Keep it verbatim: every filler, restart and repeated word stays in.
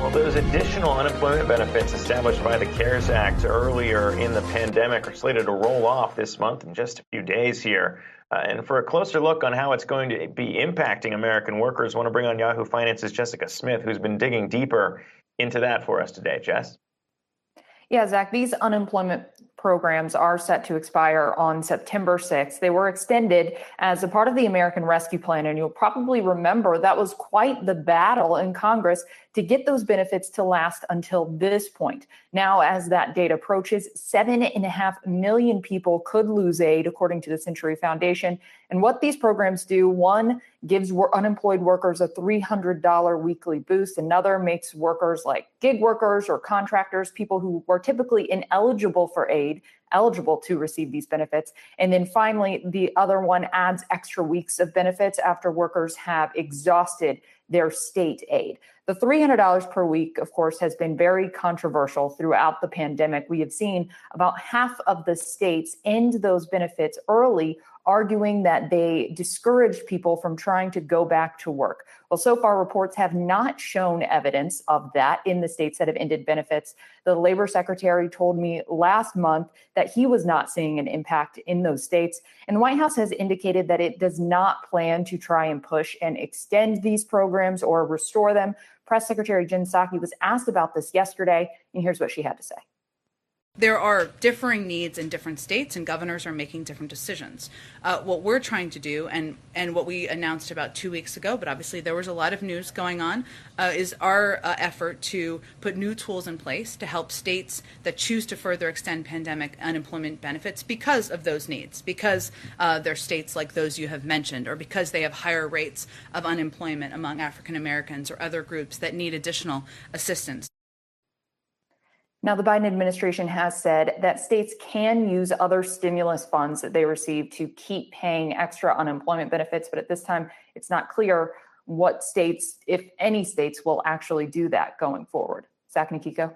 Well, those additional unemployment benefits established by the CARES Act earlier in the pandemic are slated to roll off this month in just a few days here. Uh, and for a closer look on how it's going to be impacting American workers, I want to bring on Yahoo Finance's Jessica Smith, who's been digging deeper into that for us today. Jess? Yeah, Zach, these unemployment programs are set to expire on September sixth. They were extended as a part of the American Rescue Plan, and you'll probably remember that was quite the battle in Congress to get those benefits to last until this point. Now, as that date approaches, seven and a half million people could lose aid, according to the Century Foundation. And what these programs do, one gives unemployed workers a three hundred dollars weekly boost. Another makes workers like gig workers or contractors, people who were typically ineligible for aid, eligible to receive these benefits. And then finally, the other one adds extra weeks of benefits after workers have exhausted their state aid. The three hundred dollars per week, of course, has been very controversial throughout the pandemic. We have seen about half of the states end those benefits early, arguing that they discourage people from trying to go back to work. Well, so far, reports have not shown evidence of that in the states that have ended benefits. The labor secretary told me last month that he was not seeing an impact in those states. And the White House has indicated that it does not plan to try and push and extend these programs or restore them. Press Secretary Jen Psaki was asked about this yesterday, and here's what she had to say. There are differing needs in different states, and governors are making different decisions. Uh, what we're trying to do, and, and what we announced about two weeks ago, but obviously there was a lot of news going on, uh, is our uh, effort to put new tools in place to help states that choose to further extend pandemic unemployment benefits because of those needs, because uh, they're states like those you have mentioned, or because they have higher rates of unemployment among African Americans or other groups that need additional assistance. Now, the Biden administration has said that states can use other stimulus funds that they receive to keep paying extra unemployment benefits. But at this time, it's not clear what states, if any states, will actually do that going forward. Zach and Kiko.